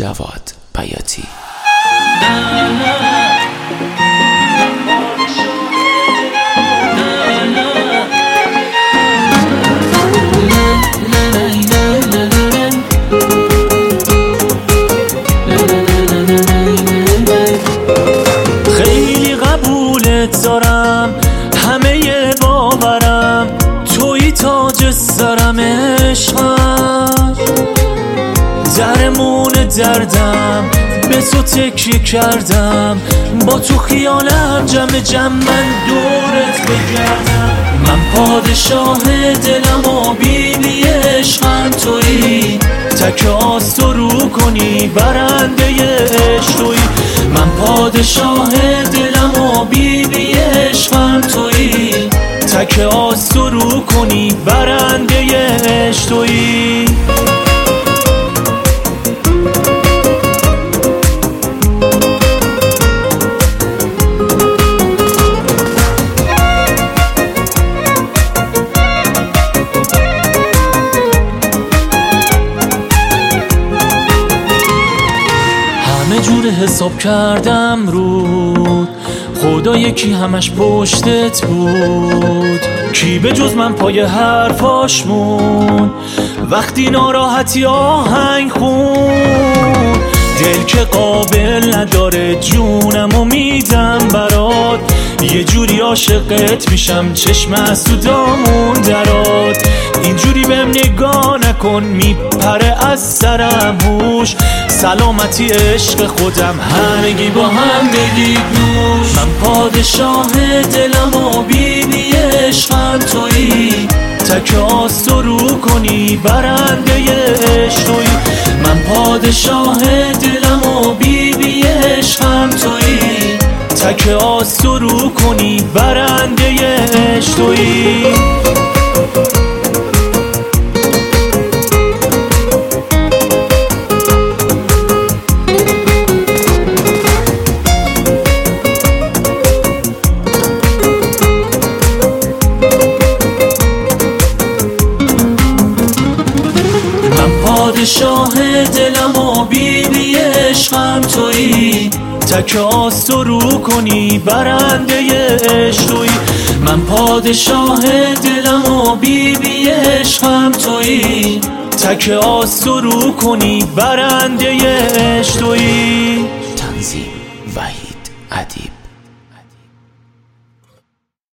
جواد بیاتی. خیلی قبولت دارم، همه باورم، توی تاج سرم عشقم، درمون دردم به تو تکیه کردم، با تو خیالم جمع من دورت بگردم. من پادشاه دلم و بیبی عشقم تویی، تک آستو رو کنی برنده عشق تویی. من پادشاه دلم و بیبی عشقم تویی، تک آستو رو کنی برنده عشق تویی. جور حساب کردم رود، خدا یکی همش پشتت بود، کی به جز من پای حرفاش مون وقتی ناراحتی آهنگ خون. دل که قابل نداره جونمو میدم برات، یه جوری عاشقت میشم چشم حسودامون درات. اینجوری بهم نگاه نکن میپره از سرم هوش، سلامتی عشق خودم همگی با هم بگید نوش. من پادشاه دلم و بیبی عشقم تویی، تک آستو رو کنی برنده عشق تویی. من پادشاه دلم و بیبی عشقم تویی، تک آستو رو کنی برنده عشق تویی. پادشاه دلم و بیبی عشقم تویی، تک آستو رو کنی برنده عشق تویی. من پادشاه دلم و بیبی عشقم تویی، تک آستو رو کنی برنده عشق تویی. تنظیم وحید ادیب.